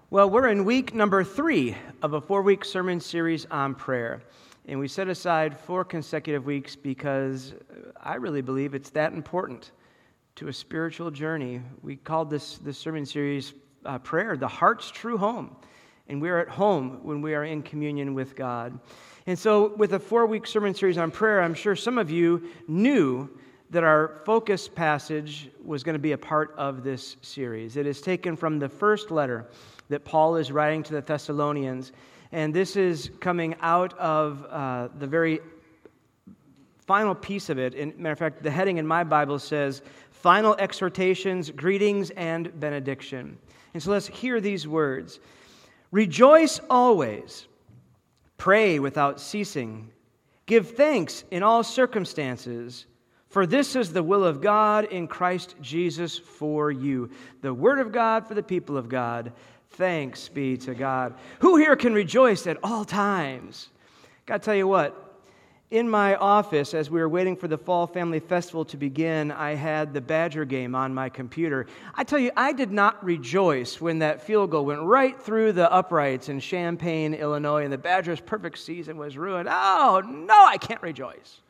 Well, we're in week number 3 of a 4-week sermon series on prayer. And we set aside 4 consecutive weeks because I really believe it's that important to a spiritual journey. We called this sermon series Prayer, the Heart's True Home. And we're at home when we are in communion with God. And so with a 4-week sermon series on prayer, I'm sure some of you knew that our focus passage was going to be a part of this series. It is taken from the first letter that Paul is writing to the Thessalonians. And this is coming out of the very final piece of it. And matter of fact, the heading in my Bible says, Final Exhortations, Greetings, and Benediction. And so let's hear these words. Rejoice always. Pray without ceasing. Give thanks in all circumstances. For this is the will of God in Christ Jesus for you. The word of God for the people of God. Thanks be to God. Who here can rejoice at all times? Got to tell you what, in my office, as we were waiting for the Fall Family Festival to begin, I had the Badger game on my computer. I tell you, I did not rejoice when that field goal went right through the uprights in Champaign, Illinois, and the Badgers' perfect season was ruined. Oh, no, I can't rejoice.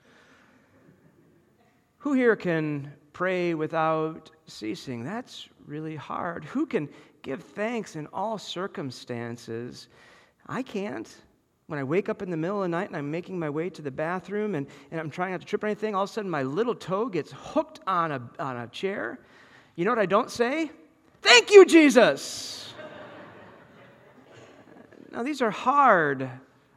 Who here can pray without ceasing? That's really hard. Who can give thanks in all circumstances? I can't. When I wake up in the middle of the night and I'm making my way to the bathroom and I'm trying not to trip or anything, all of a sudden my little toe gets hooked on a chair. You know what I don't say? Thank you, Jesus! Now, these are hard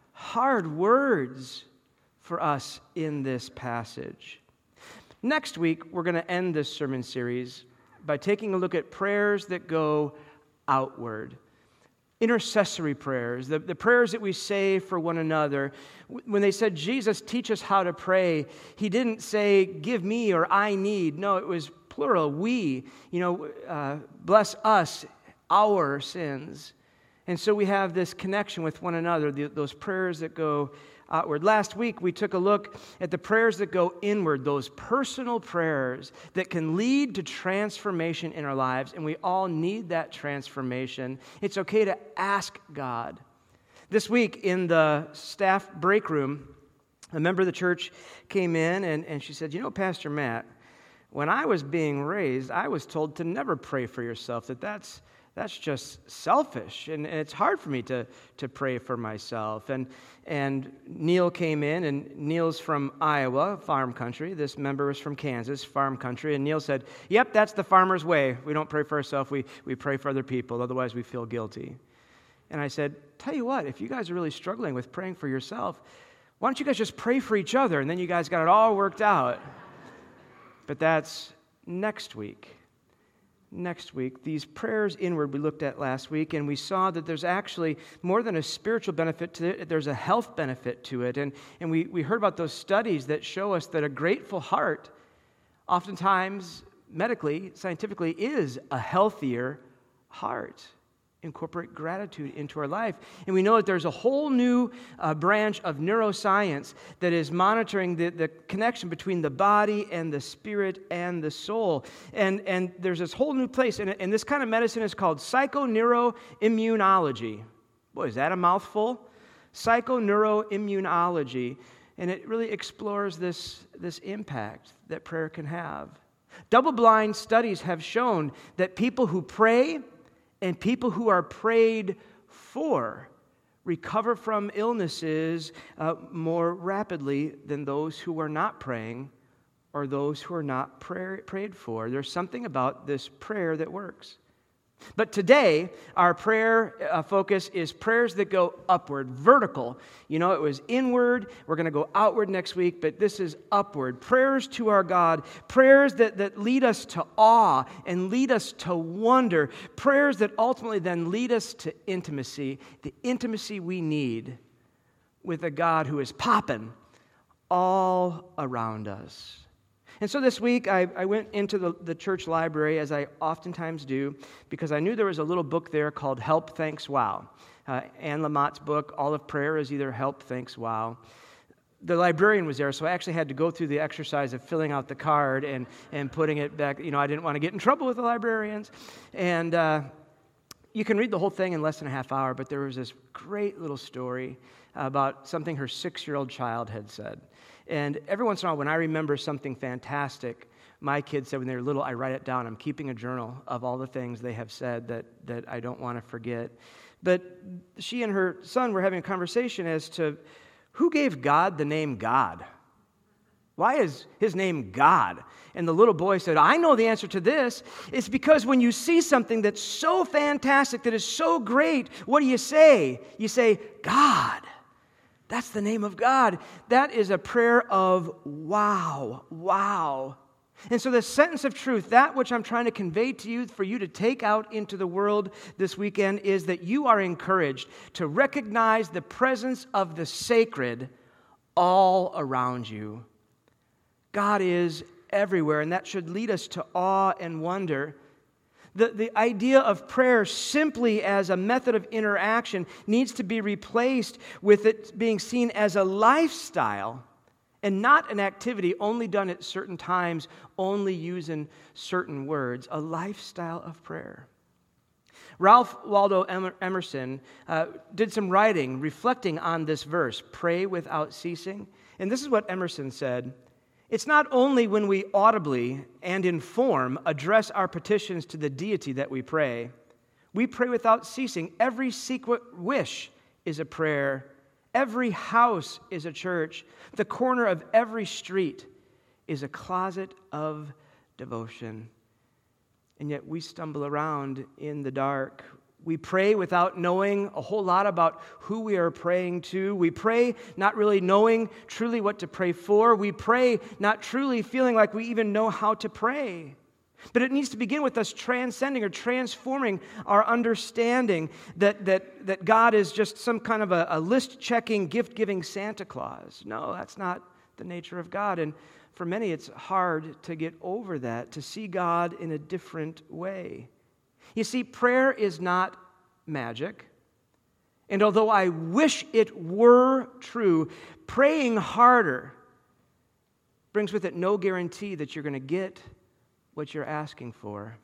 words for us in this passage. Next week, we're going to end this sermon series by taking a look at prayers that go outward. Intercessory prayers, the prayers that we say for one another. When they said, Jesus, teach us how to pray, he didn't say, give me or I need. No, it was plural, we. Bless us, our sins. And so we have this connection with one another, those prayers that go outward. Last week, we took a look at the prayers that go inward, those personal prayers that can lead to transformation in our lives, and we all need that transformation. It's okay to ask God. This week, in the staff break room, a member of the church came in, and she said, Pastor Matt, when I was being raised, I was told to never pray for yourself, that's just selfish, and it's hard for me to pray for myself. And Neil came in, and Neil's from Iowa, farm country. This member was from Kansas, farm country. And Neil said, yep, that's the farmer's way. We don't pray for ourselves, we pray for other people, otherwise we feel guilty. And I said, tell you what, if you guys are really struggling with praying for yourself, why don't you guys just pray for each other, and then you guys got it all worked out. But that's next week. Next week, these prayers inward we looked at last week, and we saw that there's actually more than a spiritual benefit to it, there's a health benefit to it. And we heard about those studies that show us that a grateful heart, oftentimes medically, scientifically, is a healthier heart. Incorporate gratitude into our life. And we know that there's a whole new branch of neuroscience that is monitoring the connection between the body and the spirit and the soul. And there's this whole new place, and this kind of medicine is called psychoneuroimmunology. Boy, is that a mouthful? Psychoneuroimmunology. And it really explores this impact that prayer can have. Double-blind studies have shown that people who pray and people who are prayed for recover from illnesses more rapidly than those who are not praying or those who are not prayed for. There's something about this prayer that works. But today, our prayer focus is prayers that go upward, vertical. It was inward. We're going to go outward next week, but this is upward. Prayers to our God. Prayers that lead us to awe and lead us to wonder. Prayers that ultimately then lead us to intimacy, the intimacy we need with a God who is popping all around us. And so this week, I went into the church library, as I oftentimes do, because I knew there was a little book there called Help, Thanks, Wow. Anne Lamott's book, All of Prayer is either Help, Thanks, Wow. The librarian was there, so I actually had to go through the exercise of filling out the card and putting it back. I didn't want to get in trouble with the librarians. And You can read the whole thing in less than a half hour, but there was this great little story about something her 6-year-old child had said. And every once in a while, when I remember something fantastic, my kids said when they were little, I write it down. I'm keeping a journal of all the things they have said that I don't want to forget. But she and her son were having a conversation as to who gave God the name God. Why is his name God? And the little boy said, I know the answer to this. It's because when you see something that's so fantastic, that is so great, what do you say? You say, God. That's the name of God. That is a prayer of wow, wow. And so the sentence of truth, that which I'm trying to convey to you, for you to take out into the world this weekend, is that you are encouraged to recognize the presence of the sacred all around you. God is everywhere, and that should lead us to awe and wonder. The idea of prayer simply as a method of interaction needs to be replaced with it being seen as a lifestyle and not an activity only done at certain times, only using certain words, a lifestyle of prayer. Ralph Waldo Emerson did some writing reflecting on this verse, pray without ceasing. And this is what Emerson said. It's not only when we audibly and in form address our petitions to the deity that we pray. We pray without ceasing. Every secret wish is a prayer. Every house is a church. The corner of every street is a closet of devotion. And yet we stumble around in the dark. We pray without knowing a whole lot about who we are praying to. We pray not really knowing truly what to pray for. We pray not truly feeling like we even know how to pray. But it needs to begin with us transcending or transforming our understanding that God is just some kind of a list-checking, gift-giving Santa Claus. No, that's not the nature of God. And for many, it's hard to get over that, to see God in a different way. You see, prayer is not magic. And although I wish it were true, praying harder brings with it no guarantee that you're going to get what you're asking for.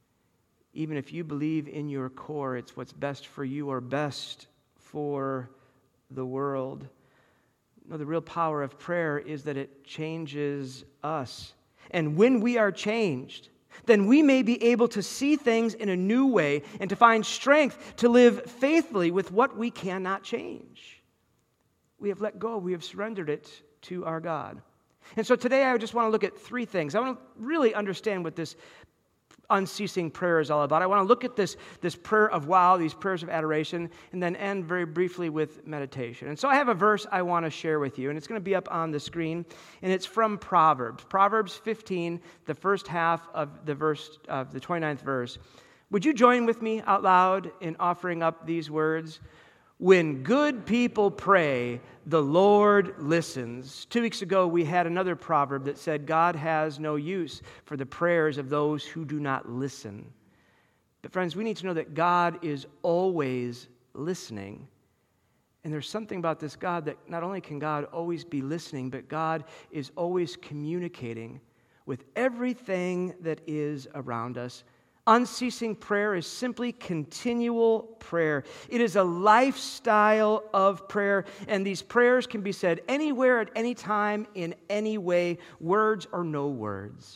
Even if you believe in your core it's what's best for you or best for the world. No, the real power of prayer is that it changes us. And when we are changed, then we may be able to see things in a new way and to find strength to live faithfully with what we cannot change. We have let go. We have surrendered it to our God. And so today I just want to look at 3 things. I want to really understand what this unceasing prayer is all about. I want to look at this prayer of wow, these prayers of adoration, and then end very briefly with meditation. And so I have a verse I want to share with you, and it's going to be up on the screen, and it's from Proverbs. Proverbs 15, the first half of the 29th verse. Would you join with me out loud in offering up these words? When good people pray, the Lord listens. 2 weeks ago, we had another proverb that said, God has no use for the prayers of those who do not listen. But friends, we need to know that God is always listening. And there's something about this God that not only can God always be listening, but God is always communicating with everything that is around us. Unceasing prayer is simply continual prayer. It is a lifestyle of prayer, and these prayers can be said anywhere, at any time, in any way, words or no words.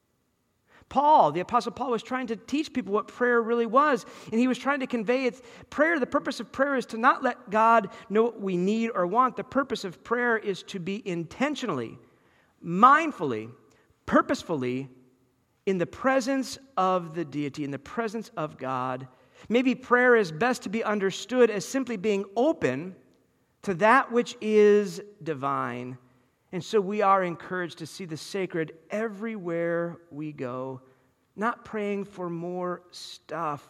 Paul, the Apostle Paul, was trying to teach people what prayer really was, and he was trying to convey it. Prayer, the purpose of prayer is to not let God know what we need or want. The purpose of prayer is to be intentionally, mindfully, purposefully in the presence of the deity, in the presence of God. Maybe prayer is best to be understood as simply being open to that which is divine. And so we are encouraged to see the sacred everywhere we go, not praying for more stuff,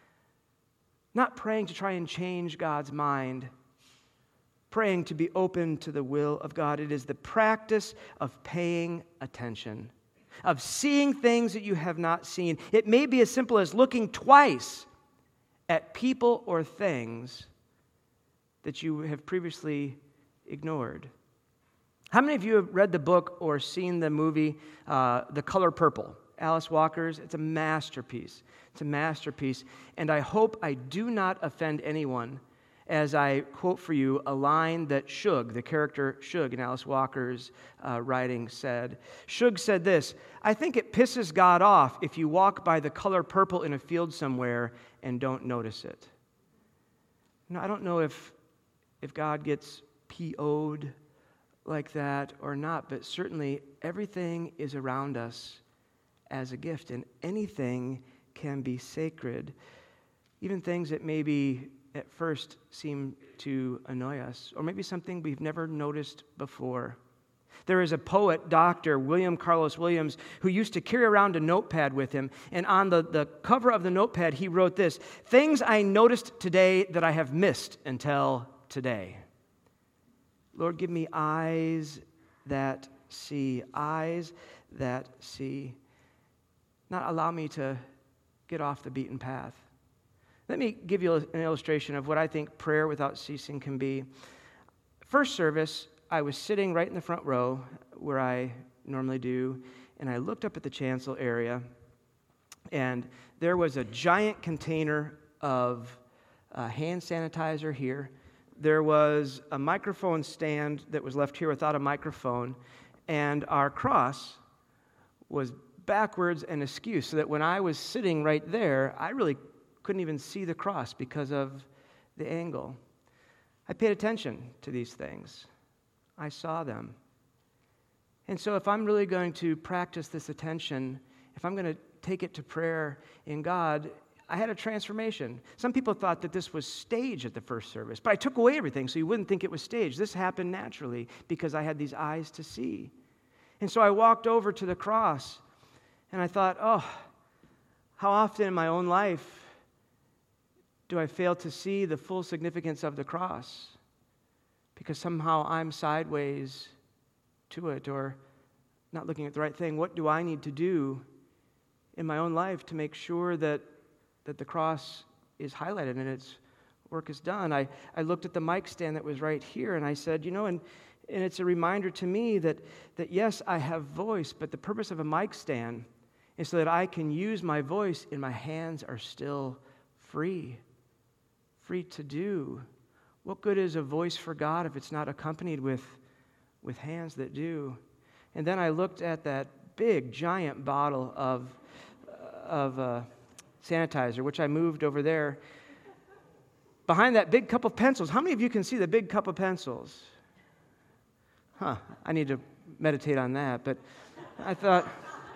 not praying to try and change God's mind, praying to be open to the will of God. It is the practice of paying attention, of seeing things that you have not seen. It may be as simple as looking twice at people or things that you have previously ignored. How many of you have read the book or seen the movie The Color Purple? Alice Walker's. It's a masterpiece. It's a masterpiece. And I hope I do not offend anyone as I quote for you a line that Shug, the character Shug in Alice Walker's writing, said. Shug said this: "I think it pisses God off if you walk by the color purple in a field somewhere and don't notice it." Now, I don't know if God gets PO'd like that or not, but certainly everything is around us as a gift, and anything can be sacred, even things that maybe at first seem to annoy us, or maybe something we've never noticed before. There is a poet, Dr. William Carlos Williams, who used to carry around a notepad with him, and on the cover of the notepad, he wrote this: "Things I noticed today that I have missed until today." Lord, give me eyes that see, eyes that see. Not allow me to get off the beaten path. Let me give you an illustration of what I think prayer without ceasing can be. First service, I was sitting right in the front row where I normally do, and I looked up at the chancel area, and there was a giant container of hand sanitizer here. There was a microphone stand that was left here without a microphone, and our cross was backwards and askew, so that when I was sitting right there, I really couldn't even see the cross because of the angle. I paid attention to these things. I saw them. And so if I'm really going to practice this attention, if I'm going to take it to prayer in God, I had a transformation. Some people thought that this was staged at the first service, but I took away everything so you wouldn't think it was staged. This happened naturally because I had these eyes to see. And so I walked over to the cross, and I thought, oh, how often in my own life do I fail to see the full significance of the cross? Because somehow I'm sideways to it or not looking at the right thing. What do I need to do in my own life to make sure that the cross is highlighted and its work is done? I looked at the mic stand that was right here, and I said, and it's a reminder to me that yes, I have voice, but the purpose of a mic stand is so that I can use my voice and my hands are still free to do. What good is a voice for God if it's not accompanied with hands that do? And then I looked at that big, giant bottle of sanitizer, which I moved over there. Behind that big cup of pencils, how many of you can see the big cup of pencils? I need to meditate on that. But I thought,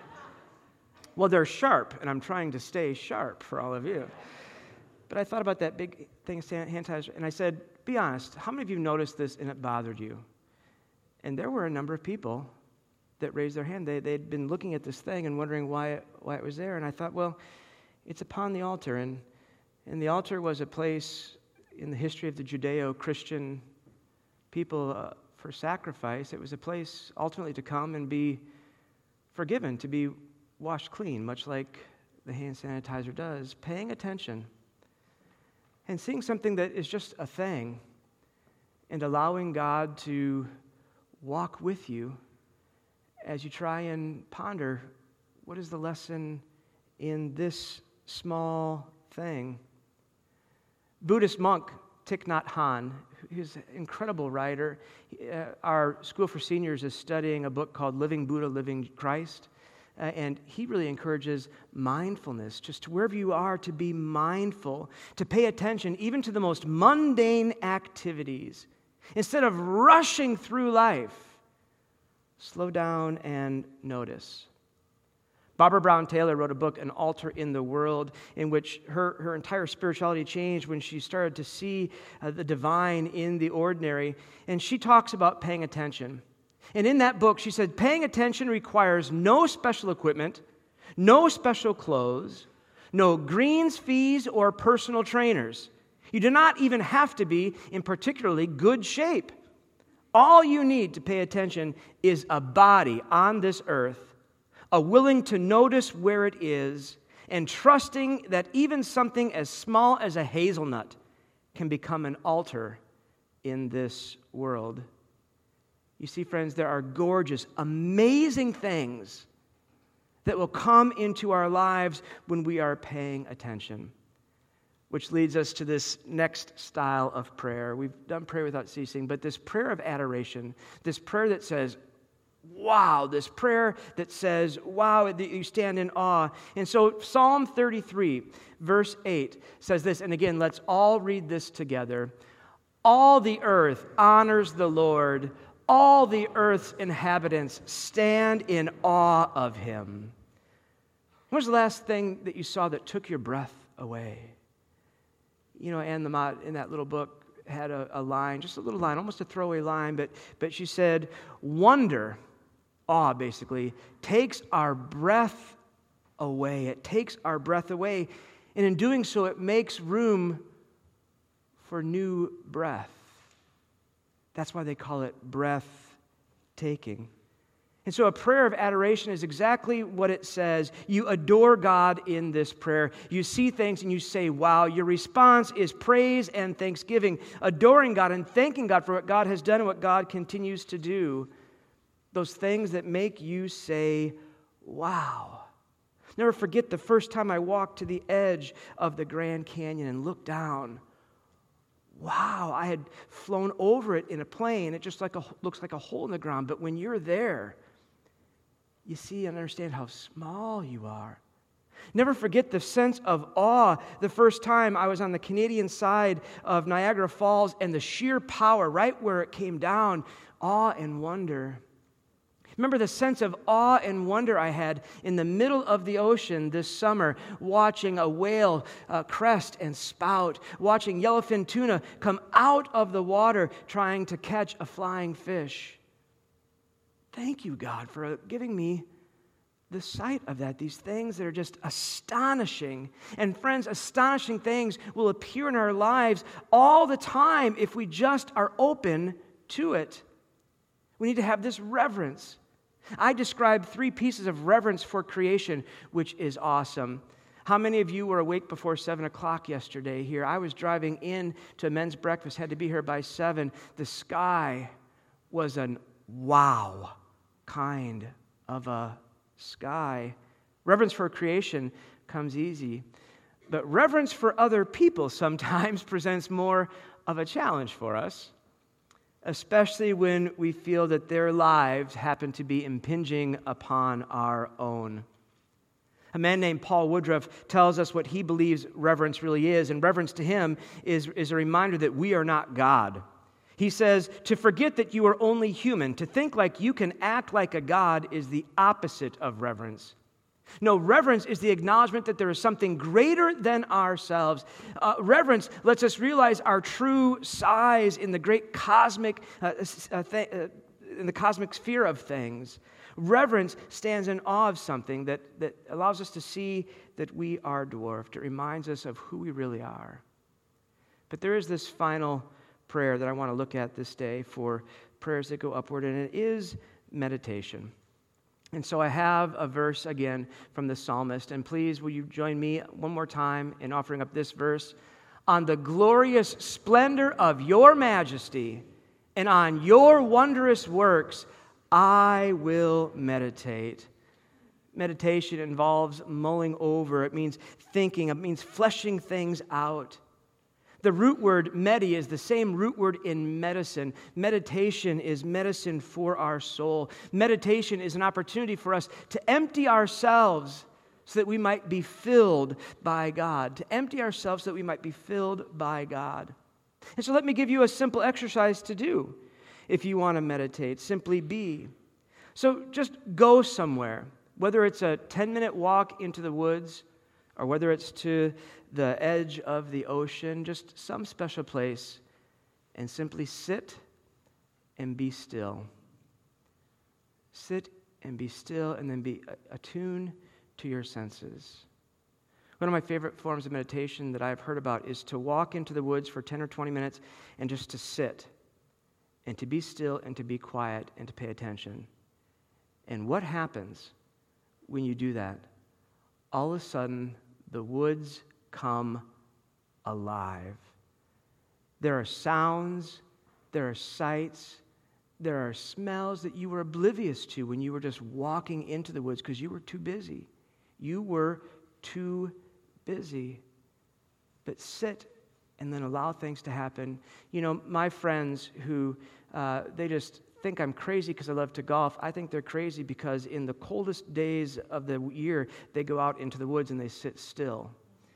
well, they're sharp, and I'm trying to stay sharp for all of you. But I thought about that big thing of hand sanitizer, and I said, be honest, how many of you noticed this and it bothered you? And there were a number of people that raised their hand. They'd been looking at this thing and wondering why it was there. And I thought, well, it's upon the altar. And the altar was a place in the history of the Judeo-Christian people for sacrifice. It was a place ultimately to come and be forgiven, to be washed clean, much like the hand sanitizer does. Paying attention and seeing something that is just a thing and allowing God to walk with you as you try and ponder, what is the lesson in this small thing? Buddhist monk Thich Nhat Hanh, who's an incredible writer. Our School for Seniors is studying a book called Living Buddha, Living Christ. And he really encourages mindfulness, just wherever you are, to be mindful, to pay attention even to the most mundane activities. Instead of rushing through life, slow down and notice. Barbara Brown Taylor wrote a book, An Altar in the World, in which her entire spirituality changed when she started to see the divine in the ordinary. And she talks about paying attention. And in that book, she said, paying attention requires no special equipment, no special clothes, no greens, fees, or personal trainers. You do not even have to be in particularly good shape. All you need to pay attention is a body on this earth, a willing to notice where it is, and trusting that even something as small as a hazelnut can become an altar in this world. You see, friends, there are gorgeous, amazing things that will come into our lives when we are paying attention. Which leads us to this next style of prayer. We've done prayer without ceasing, but this prayer of adoration, this prayer that says, wow, this prayer that says, wow, that you stand in awe. And so Psalm 33, verse 8 says this, and again, let's all read this together. All the earth honors the Lord. All the earth's inhabitants stand in awe of him. When was the last thing that you saw that took your breath away? You know, Anne Lamott in that little book had a line, just a little line, almost a throwaway line, but she said, wonder, awe basically, takes our breath away. It takes our breath away. And in doing so, it makes room for new breath. That's why they call it breathtaking. And so a prayer of adoration is exactly what it says. You adore God in this prayer. You see things and you say, wow. Your response is praise and thanksgiving, adoring God and thanking God for what God has done and what God continues to do. Those things that make you say, wow. Never forget the first time I walked to the edge of the Grand Canyon and looked down. Wow, I had flown over it in a plane. It just looks like a hole in the ground. But when you're there, you see and understand how small you are. Never forget the sense of awe the first time I was on the Canadian side of Niagara Falls and the sheer power right where it came down, awe and wonder. Remember the sense of awe and wonder I had in the middle of the ocean this summer, watching a whale crest and spout, watching yellowfin tuna come out of the water trying to catch a flying fish. Thank you, God, for giving me the sight of that, these things that are just astonishing. And friends, astonishing things will appear in our lives all the time if we just are open to it. We need to have this reverence. I described 3 pieces of reverence for creation, which is awesome. How many of you were awake before 7 o'clock yesterday here? I was driving in to men's breakfast, had to be here by 7. The sky was an wow kind of a sky. Reverence for creation comes easy, but reverence for other people sometimes presents more of a challenge for us, especially when we feel that their lives happen to be impinging upon our own. A man named Paul Woodruff tells us what he believes reverence really is, and reverence to him is a reminder that we are not God. He says, to forget that you are only human, to think like you can act like a God is the opposite of reverence. No, reverence is the acknowledgement that there is something greater than ourselves. Reverence lets us realize our true size in the great cosmic, in the cosmic sphere of things. Reverence stands in awe of something that allows us to see that we are dwarfed. It reminds us of who we really are. But there is this final prayer that I want to look at this day for prayers that go upward, and it is meditation. And so I have a verse again from the psalmist, and please will you join me one more time in offering up this verse? On the glorious splendor of your majesty and on your wondrous works, I will meditate. Meditation involves mulling over. It means thinking. It means fleshing things out. The root word medi is the same root word in medicine. Meditation is medicine for our soul. Meditation is an opportunity for us to empty ourselves so that we might be filled by God. To empty ourselves so that we might be filled by God. And so let me give you a simple exercise to do if you want to meditate. Simply be. So just go somewhere, whether it's a 10-minute walk into the woods or whether it's to the edge of the ocean, just some special place, and simply sit and be still. Sit and be still, and then be attuned to your senses. One of my favorite forms of meditation that I've heard about is to walk into the woods for 10 or 20 minutes and just to sit and to be still and to be quiet and to pay attention. And what happens when you do that? All of a sudden, the woods come alive. There are sounds, there are sights, There are smells that you were oblivious to when you were just walking into the woods because you were too busy. You were too busy. But sit and then allow things to happen. You know, my friends who, they just think I'm crazy because I love to golf. I think they're crazy because in the coldest days of the year, they go out into the woods and they sit still.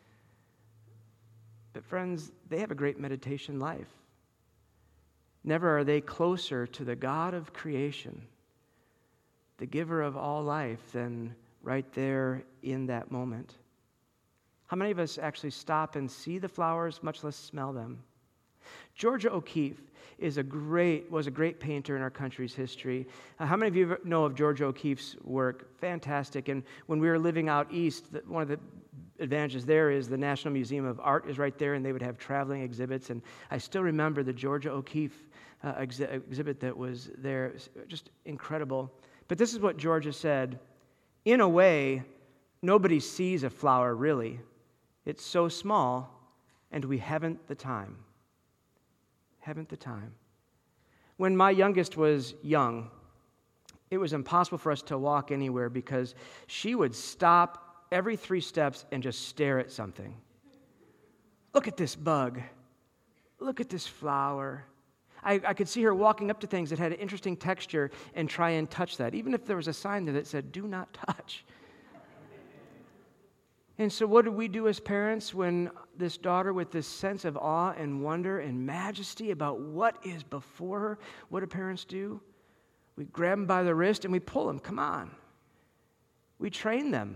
But friends, they have a great meditation life. Never are they closer to the God of creation, the giver of all life, than right there in that moment. How many of us actually stop and see the flowers, much less smell them? Georgia O'Keeffe was a great painter in our country's history. How many of you know of Georgia O'Keeffe's work? Fantastic. And when we were living out east, one of the advantages there is the National Museum of Art is right there, and they would have traveling exhibits. And I still remember the Georgia O'Keeffe exhibit that was there. It was just incredible. But this is what Georgia said. In a way, nobody sees a flower really. It's so small, and we haven't the time. Haven't the time. When my youngest was young, it was impossible for us to walk anywhere because she would stop every 3 steps and just stare at something. Look at this bug. Look at this flower. I could see her walking up to things that had an interesting texture and try and touch that, even if there was a sign there that said, do not touch. And so what do we do as parents when this daughter, with this sense of awe and wonder and majesty about what is before her, what do parents do? We grab them by the wrist and we pull them. Come on. We train them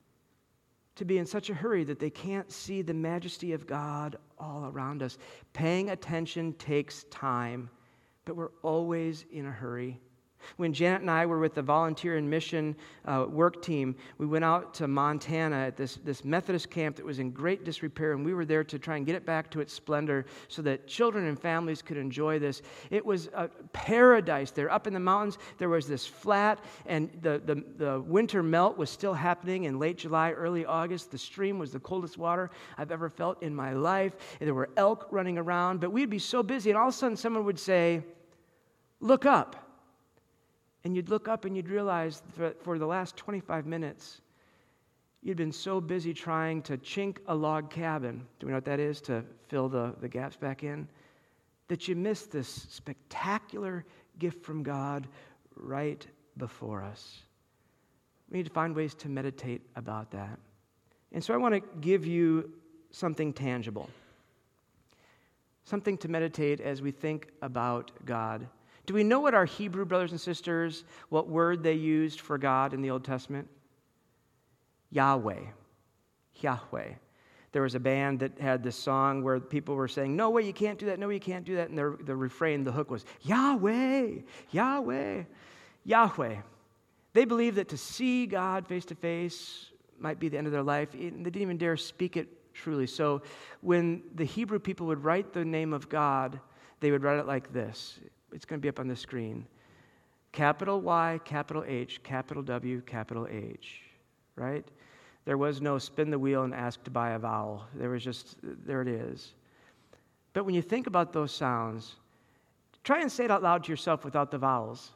to be in such a hurry that they can't see the majesty of God all around us. Paying attention takes time, but we're always in a hurry. When Janet and I were with the volunteer and mission work team, we went out to Montana at this Methodist camp that was in great disrepair, and we were there to try and get it back to its splendor so that children and families could enjoy this. It was a paradise there. Up in the mountains, there was this flat, and the winter melt was still happening in late July, early August. The stream was the coldest water I've ever felt in my life. And there were elk running around, but we'd be so busy, and all of a sudden someone would say, "Look up." And you'd look up and you'd realize that for the last 25 minutes, you'd been so busy trying to chink a log cabin, do we know what that is, to fill the gaps back in, that you missed this spectacular gift from God right before us. We need to find ways to meditate about that. And so I want to give you something tangible, something to meditate as we think about God. Do we know what our Hebrew brothers and sisters, what word they used for God in the Old Testament? Yahweh. Yahweh. There was a band that had this song where people were saying, "No way, you can't do that. No way, you can't do that." And the refrain, the hook was, "Yahweh, Yahweh, Yahweh." They believed that to see God face to face might be the end of their life. They didn't even dare speak it truly. So when the Hebrew people would write the name of God, they would write it like this. It's going to be up on the screen. Capital Y, capital H, capital W, capital H, right? There was no spin the wheel and ask to buy a vowel. There was just, there it is. But when you think about those sounds, try and say it out loud to yourself without the vowels.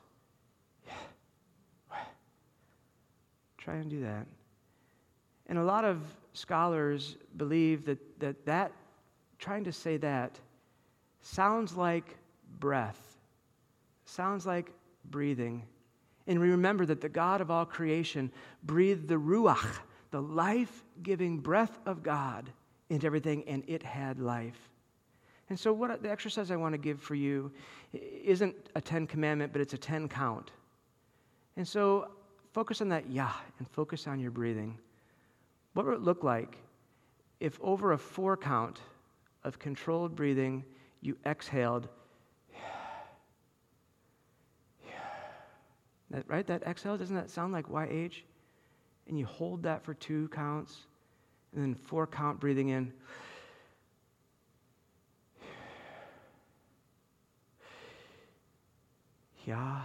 Try and do that. And a lot of scholars believe that trying to say that sounds like breath. Sounds like breathing. And we remember that the God of all creation breathed the Ruach, the life-giving breath of God, into everything, and it had life. And so the exercise I want to give for you isn't a 10 commandment, but it's a 10 count. And so focus on that Yah and focus on your breathing. What would it look like if over a 4 count of controlled breathing, you exhaled? Right? That exhale, doesn't that sound like YH? And you hold that for 2 counts, and then 4 count breathing in. Yahweh,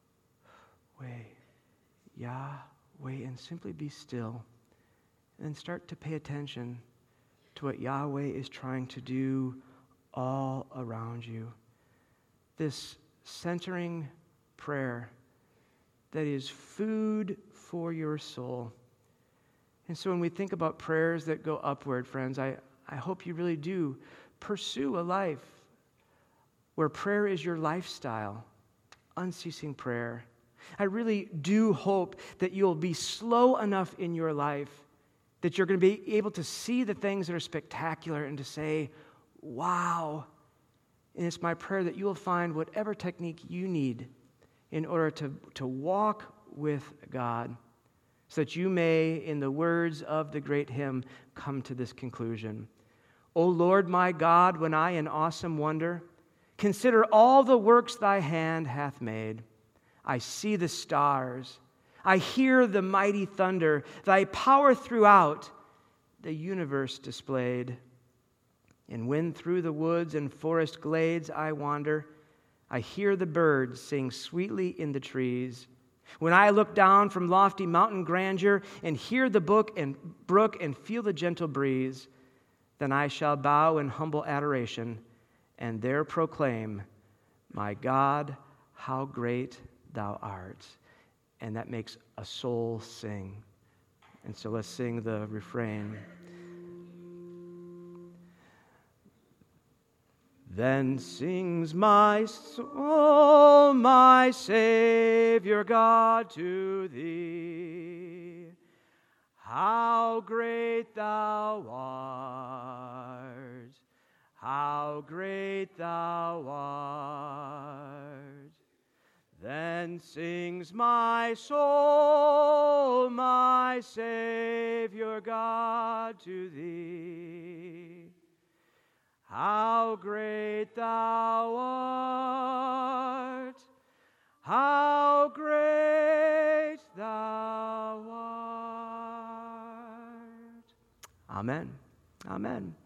Yahweh, and simply be still. And then start to pay attention to what Yahweh is trying to do all around you. This centering prayer that is food for your soul. And so when we think about prayers that go upward, friends, I hope you really do pursue a life where prayer is your lifestyle, unceasing prayer. I really do hope that you'll be slow enough in your life that you're going to be able to see the things that are spectacular and to say, wow. And it's my prayer that you will find whatever technique you need in order to walk with God, so that you may, in the words of the great hymn, come to this conclusion. O Lord my God, when I in awesome wonder consider all the works thy hand hath made, I see the stars, I hear the mighty thunder, thy power throughout the universe displayed. And when through the woods and forest glades I wander, I hear the birds sing sweetly in the trees. When I look down from lofty mountain grandeur and hear the brook and feel the gentle breeze, then I shall bow in humble adoration and there proclaim, my God, how great thou art. And that makes a soul sing. And so let's sing the refrain. Then sings my soul, my Savior God, to thee. How great thou art, how great thou art. Then sings my soul, my Savior God, to thee. How great thou art, how great thou art. Amen. Amen.